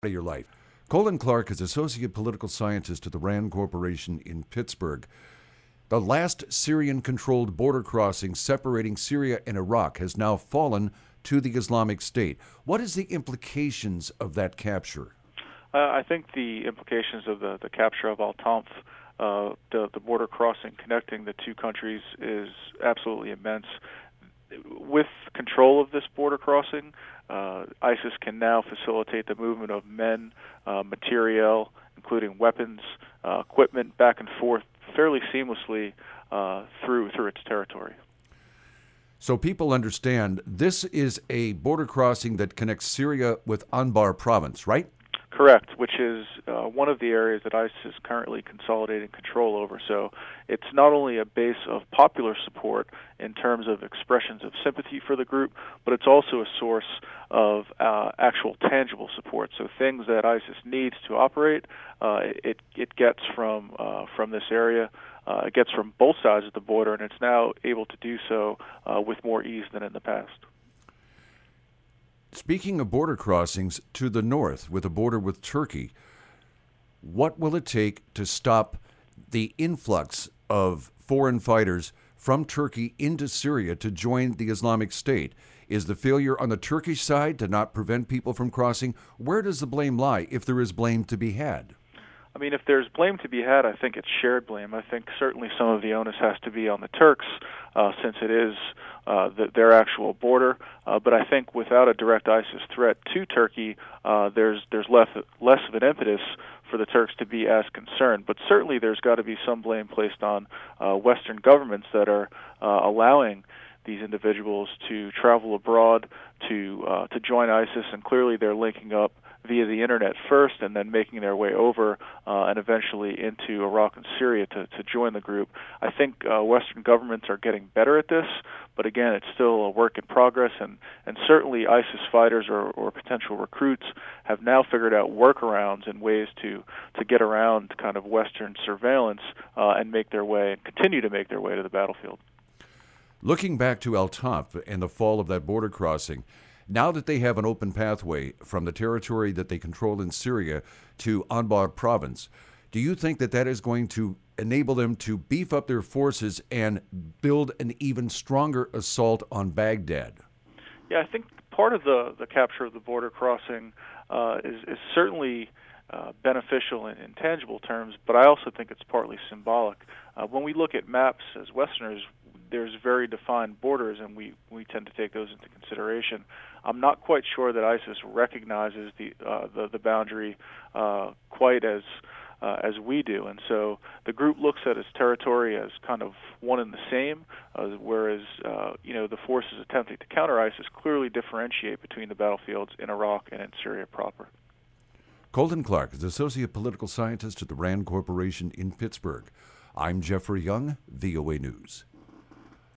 of your life. Colin Clark is Associate Political Scientist at the RAND Corporation in Pittsburgh. The last Syrian-controlled border crossing separating Syria and Iraq has now fallen to the Islamic State. What is the implications of that capture? I think the implications of the capture of Al-Tanf, the border crossing connecting the two countries, is absolutely immense. With control of this border crossing, ISIS can now facilitate the movement of men, materiel, including weapons, equipment, back and forth fairly seamlessly through its territory. So people understand this is a border crossing that connects Syria with Anbar province, right? Correct, which is one of the areas that ISIS is currently consolidating control over. So it's not only a base of popular support in terms of expressions of sympathy for the group, but it's also a source of actual tangible support. So things that ISIS needs to operate, it gets from this area. It gets from both sides of the border, and it's now able to do so with more ease than in the past. Speaking of border crossings, to the north, with a border with Turkey, what will it take to stop the influx of foreign fighters from Turkey into Syria to join the Islamic State? Is the failure on the Turkish side to not prevent people from crossing? Where does the blame lie, if there is blame to be had? I mean, if there's blame to be had, I think it's shared blame. I think certainly some of the onus has to be on the Turks, since it is their actual border. But I think without a direct ISIS threat to Turkey, there's less of an impetus for the Turks to be as concerned. But certainly there's got to be some blame placed on Western governments that are allowing these individuals to travel abroad to join ISIS, and clearly they're linking up via the internet first and then making their way over and eventually into Iraq and Syria to join the group. I think Western governments are getting better at this, but again, it's still a work in progress, and certainly ISIS fighters or potential recruits have now figured out workarounds and ways to get around kind of Western surveillance and make their way and continue to make their way to the battlefield. Looking back to Al-Tanf and the fall of that border crossing, now that they have an open pathway from the territory that they control in Syria to Anbar province, do you think that is going to enable them to beef up their forces and build an even stronger assault on Baghdad? Yeah, I think part of the capture of the border crossing is certainly beneficial in tangible terms, but I also think it's partly symbolic. When we look at maps as Westerners, there's very defined borders, and we tend to take those into consideration. I'm not quite sure that ISIS recognizes the boundary quite as we do, and so the group looks at its territory as kind of one and the same, whereas the forces attempting to counter ISIS clearly differentiate between the battlefields in Iraq and in Syria proper. Colin Clark is Associate Political Scientist at the RAND Corporation in Pittsburgh. I'm Jeffrey Young, VOA News.